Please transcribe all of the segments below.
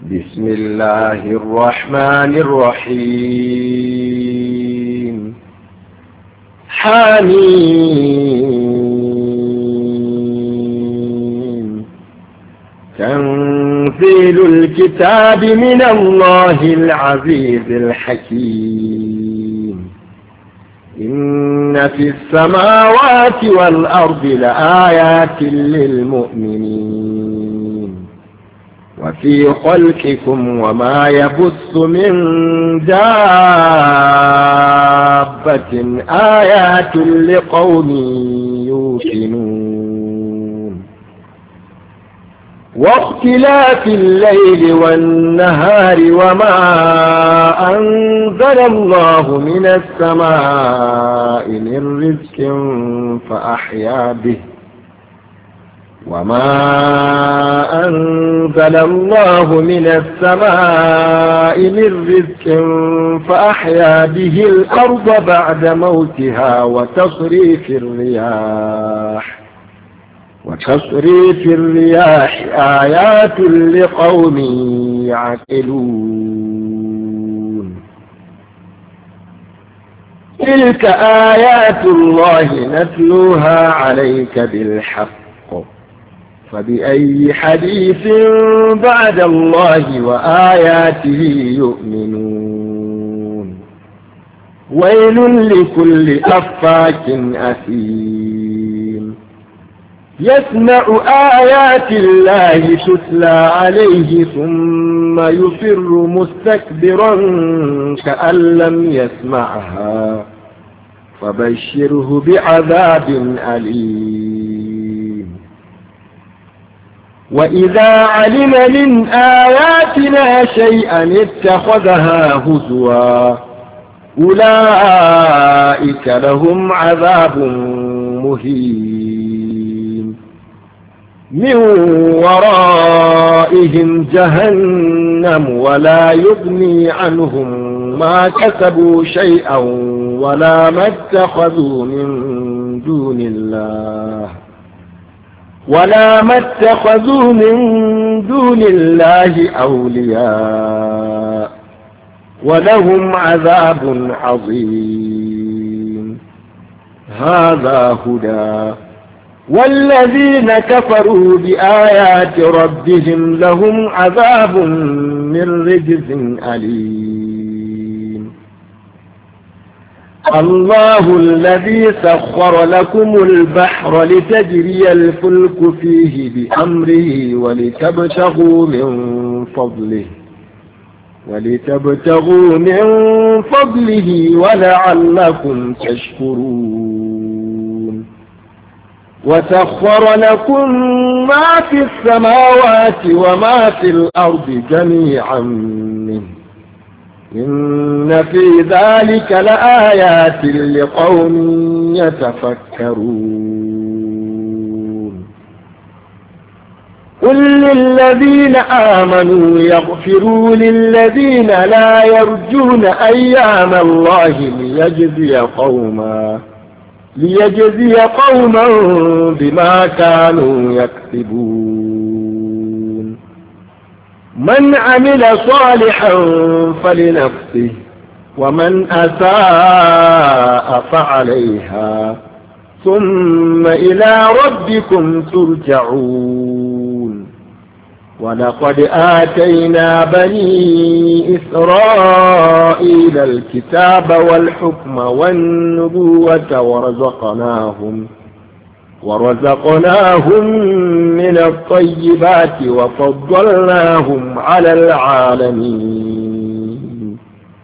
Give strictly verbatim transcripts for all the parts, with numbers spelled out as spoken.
بسم الله الرحمن الرحيم. حميم. تنزيل الكتاب من الله العزيز الحكيم. إن في السماوات والأرض لآيات للمؤمنين وفي خلقكم وما يبث من دابة آيات لقوم يوقنون. واختلاف الليل والنهار وما أنزل الله من السماء من رزق فأحيا به وما أنزل الله من السماء من رزق فأحيا به الأرض بعد موتها وتصريف الرياح وتصريف الرياح آيات لقوم يعقلون. تلك آيات الله نتلوها عليك بالحق فبأي حديث بعد الله وآياته يؤمنون. ويل لكل أفاك أثيم يسمع آيات الله تتلى عليه ثم يصر مستكبرا كأن لم يسمعها فبشره بعذاب أليم. وإذا علم من آياتنا شيئا اتخذها هزوا أولئك لهم عذاب مهين من ورائهم جهنم ولا يغني عنهم ما كسبوا شيئا ولا ما اتخذوا من دون الله ولا ما اتخذوا من دون الله أولياء ولهم عذاب عظيم. هذا هدى والذين كفروا بآيات ربهم لهم عذاب من رجز أليم. الله الذي سخر لكم البحر لتجري الفلك فيه بأمره ولتبتغوا من فضله ولتبتغوا من فضله ولعلكم تشكرون. وسخر لكم ما في السماوات وما في الأرض جميعا منه إن في ذلك لآيات لقوم يتفكرون. قل للذين آمنوا يغفروا للذين لا يرجون أيام الله ليجزي قوما ليجزي قوما بما كانوا يكسبون. من عمل صالحا فلنفسه ومن أساء فعليها ثم إلى ربكم ترجعون. ولقد آتينا بني إسرائيل الكتاب والحكم والنبوة ورزقناهم ورزقناهم من الطيبات وفضلناهم على العالمين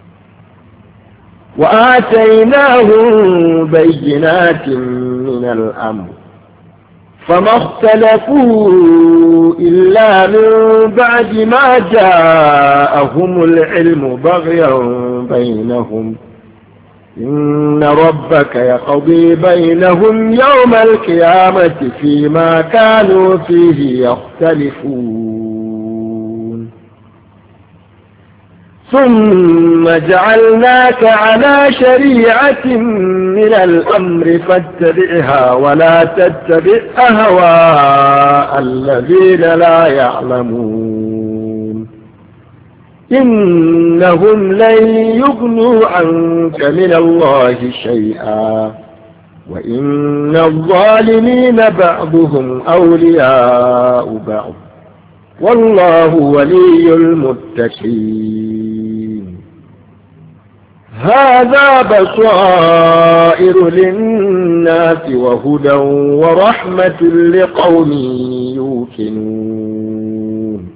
وآتيناهم بينات من الأمر فما اختلفوا إلا من بعد ما جاءهم العلم بغيا بينهم إن ربك يقضي بينهم يوم القيامة فيما كانوا فيه يختلفون. ثم جعلناك على شريعة من الأمر فاتبعها ولا تتبع أهواء الذين لا يعلمون إنهم لن يغنوا عنك من الله شيئا وإن الظالمين بعضهم أولياء بعض والله ولي المتقين. هذا بصائر للناس وهدى ورحمة لقوم يوقنون.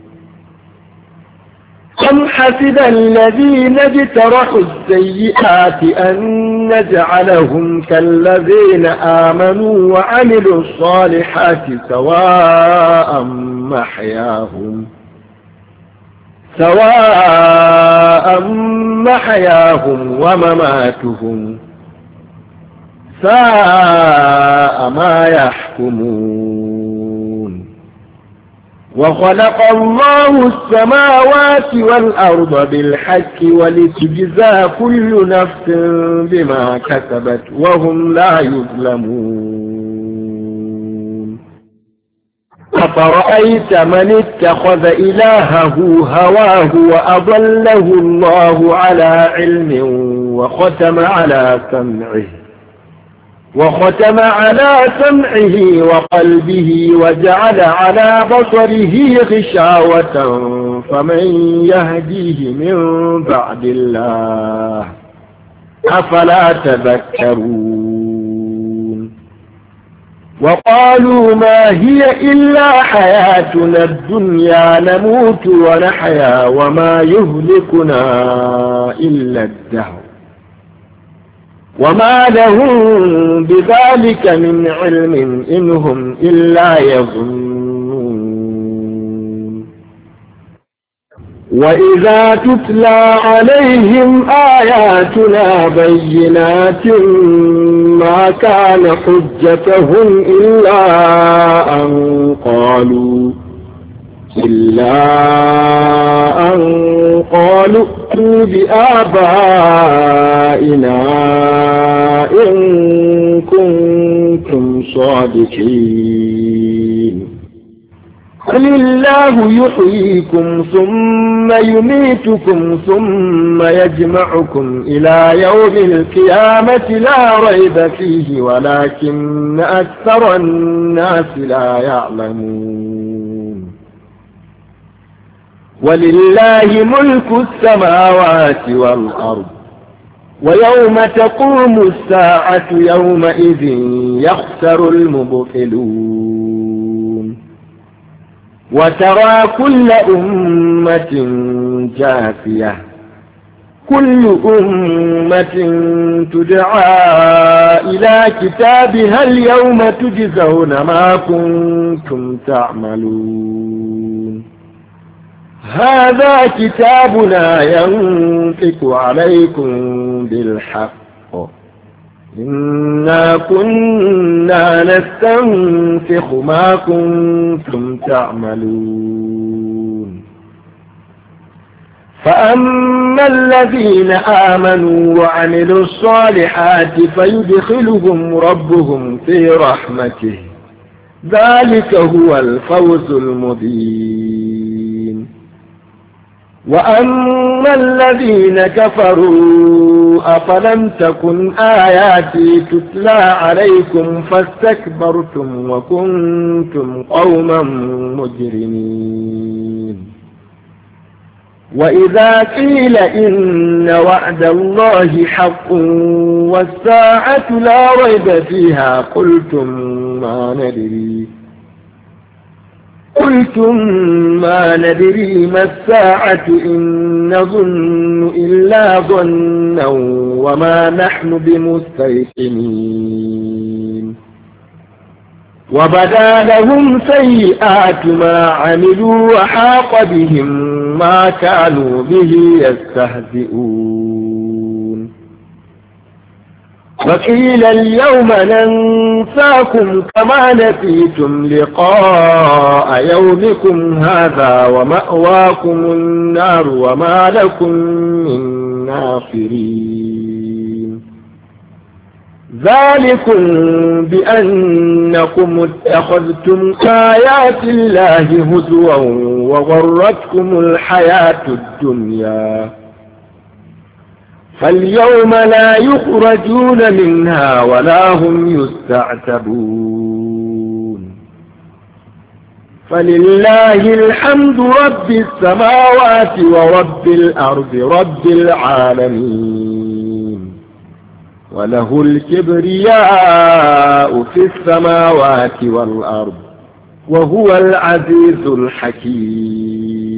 أم حسب الذين اجترحوا السيئات أن نجعلهم كالذين آمنوا وعملوا الصالحات سواء محياهم سواء محياهم ومماتهم ساء ما يحكمون. وخلق الله السماوات والأرض بالحق ولتجزى كل نفس بما كسبت وهم لا يظلمون. أفرأيت من اتخذ إلهه هواه وأضله الله على علم وختم على سمعه وختم على سمعه وقلبه وجعل على بصره غشاوة فمن يهديه من بعد الله أفلا تذكرون. وقالوا ما هي إلا حياتنا الدنيا نموت ونحيا وما يهلكنا إلا الدهر وما لهم بذلك من علم إن هم إلا يظنون. وإذا تتلى عليهم آياتنا بينات ما كان حجتهم إلا أن قالوا إلا أن قالوا ائتوا بآبائنا إن كنتم صادقين. قل الله يحييكم ثم يميتكم ثم يجمعكم إلى يوم القيامة لا ريب فيه ولكن أكثر الناس لا يعلمون. ولله ملك السماوات والأرض ويوم تقوم الساعة يومئذ يخسر المبطلون. وترى كل أمة جاثية كل أمة تدعى إلى كتابها اليوم تجزون ما كنتم تعملون. هذا كتابنا ينطق عليكم بالحق إنا كنا نستنسخ ما كنتم تعملون. فأما الذين آمنوا وعملوا الصالحات فيدخلهم ربهم في رحمته ذلك هو الفوز المبين. وأما الذين كفروا أفلم تكن آياتي تتلى عليكم فاستكبرتم وكنتم قوما مجرمين. وإذا قيل إن وعد الله حق والساعة لا ريب فيها قلتم ما ندري قلتم ما ندري ما الساعة إن نظن إلا ظنا وما نحن بمستيقنين. وبدا لهم سيئات ما عملوا وحاق بهم ما كانوا به يستهزئون. وقيل اليوم ننساكم كما نسيتم لقاء يومكم هذا ومأواكم النار وما لكم من ناصرين. ذلكم بأنكم اتخذتم آيات الله هزوا وغرتكم الحياة الدنيا فاليوم لا يخرجون منها ولا هم يستعتبون فلله الحمد رب السماوات ورب الأرض رب العالمين وله الكبرياء في السماوات والأرض وهو العزيز الحكيم.